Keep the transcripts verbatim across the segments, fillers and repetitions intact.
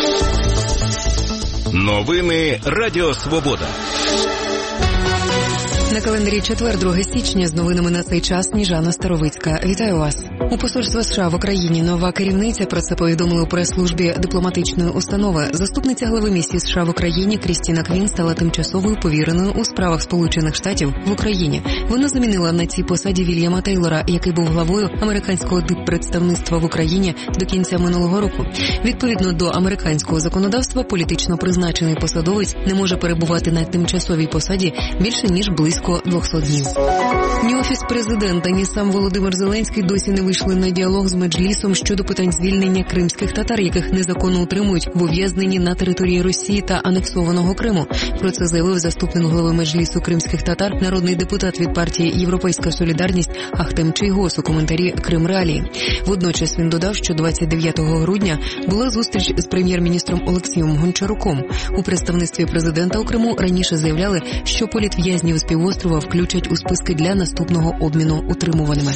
Новини Радіо Свобода. На календарі четвер, друге січня, з новинами на цей час Сніжана Старовицька. Вітаю вас. У посольства США в Україні нова керівниця, про це повідомили у прес-службі дипломатичної установи. Заступниця глави місії США в Україні Крістіна Квін стала тимчасовою повіреною у справах Сполучених Штатів в Україні. Вона замінила на цій посаді Вільяма Тейлора, який був главою американського диппредставництва в Україні до кінця минулого року. Відповідно до американського законодавства, політично призначений посадовець не може перебувати на тимчасовій посаді більше ніж близько двохсот днів. Ні офіс президента, ні сам Володимир Зеленський досі не вийшли на діалог з Меджлісом щодо питань звільнення кримських татар, яких незаконно утримують в ув'язненні на території Росії та анексованого Криму. Про це заявив заступник голови Меджлісу кримських татар, народний депутат від партії «Європейська солідарність» Ахтем Чийгоз у коментарі «Крим Реалії». Водночас він додав, що двадцять дев'ятого грудня була зустріч з прем'єр-міністром Олексієм Гончаруком. У представництві президента у Криму раніше заявляли, що політв'язнів з півострова включать у списки для наступного обміну утримуваними.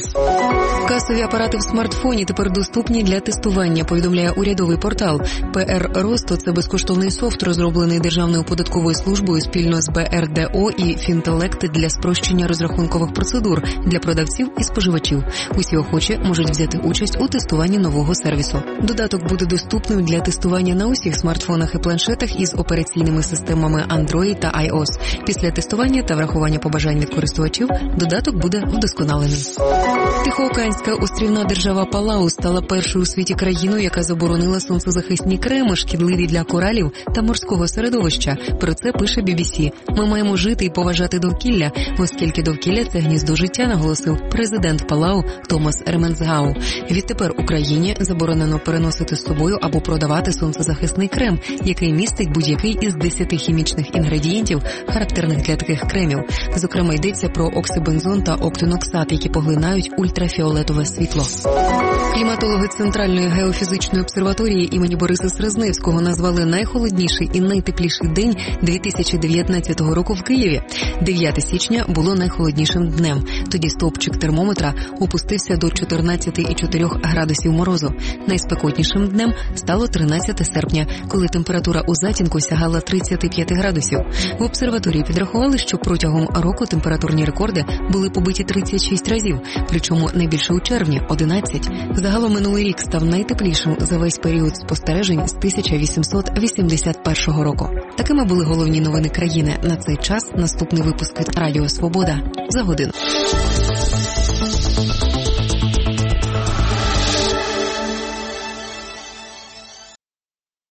Касові апарати в смартфоні тепер доступні для тестування, повідомляє урядовий портал. пе ер Росто – це безкоштовний софт, розроблений Державною податковою службою спільно з бе ер де о і Фінтелекти для спрощення розрахункових процедур для продавців і споживачів. Усі охочі можуть взяти участь у тестуванні нового сервісу. Додаток буде доступним для тестування на усіх смартфонах і планшетах із операційними системами Android та iOS. Після тестування та врахування побажань від користувачів додаток буде вдосконалений. Тихоокеанська острівна держава Палау стала першою у світі країною, яка заборонила сонцезахисні креми, шкідливі для коралів та морського середовища. Про це пише бі бі сі. Ми маємо жити і поважати довкілля, оскільки довкілля – це гніздо життя, наголосив президент Палау Томас Ременцгау. Відтепер Україні заборонено переносити з собою або продавати сонцезахисний крем, який містить будь-який із десяти хімічних інгредієнтів, характерних для таких кремів. Зокрема, йдеться про оксибензон та октиноксат, які поглинають ультрафіолетове світло. Кліматологи Центральної геофізичної обсерваторії імені Бориса Срезневського назвали найхолодніший і найтепліший день дві тисячі дев'ятнадцятого року в Києві. дев'яте січня було найхолоднішим днем. Тоді стовпчик термометра опустився до чотирнадцять цілих чотири градусів морозу. Найспекотнішим днем стало тринадцяте серпня, коли температура у затінку сягала тридцять п'ять градусів. В обсерваторії підрахували, що протягом року температурні рекорди були побиті тридцять шість разів, причому найбільше у червні – одинадцять. Загалом минулий рік став найтеплішим за весь період спостережень з тисяча вісімсот вісімдесят першого року. Такими були головні новини країни на цей час. Наступний випуск від Радіо Свобода за годину.